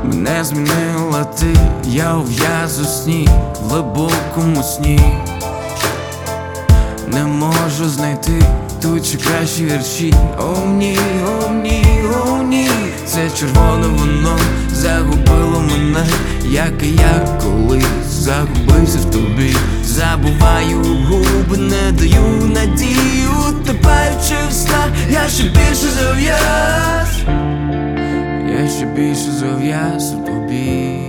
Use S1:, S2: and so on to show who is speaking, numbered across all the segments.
S1: Мене змінила ти, я ув'яз у сні, в глибокому сні. Не можу знайти тут ще кращі вірші. О ні, о ні, о ні. Це червоне воно загубило мене, як і я колись загубився в тобі. Забуваю губи, не даю надію, утопаючи в снах, я ще більше зав'яз. Я ще більше зав'яз у тобі.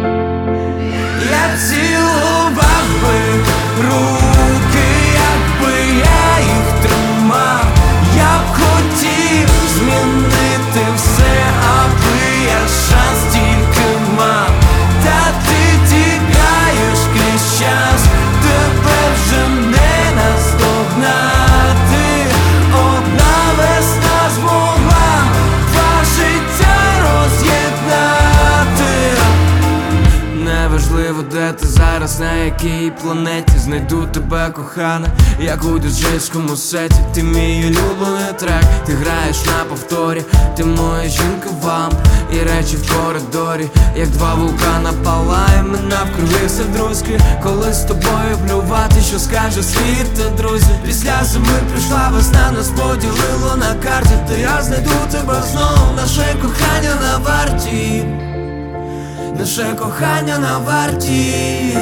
S1: Я цілував би руки, якби я їх тримав. Я б хотів змінити все, аби я шанс тільки мав. Та ти тікаєш крізь час, тебе вже не наздогнати. Одна весна змогла два життя роз'єднати. Неважливо, де ти зараз, на якій планеті. Знайду тебе, кохана, як у діджейському сеті. Ти мій улюблений трек, ти граєш на повторі. Ти моя жінка вам і речі в коридорі, як два вулкана палає, ми навкруги все друзки. Коли з тобою плювати, що скаже світ та друзі. Після зими прийшла весна, нас поділило на карті. Та я знайду тебе знову, наше кохання на варті. Наше кохання на варті.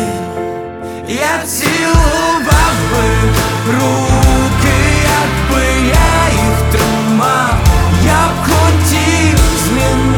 S1: Я цілував би руки, якби я їх тримав. Я б хотів змінити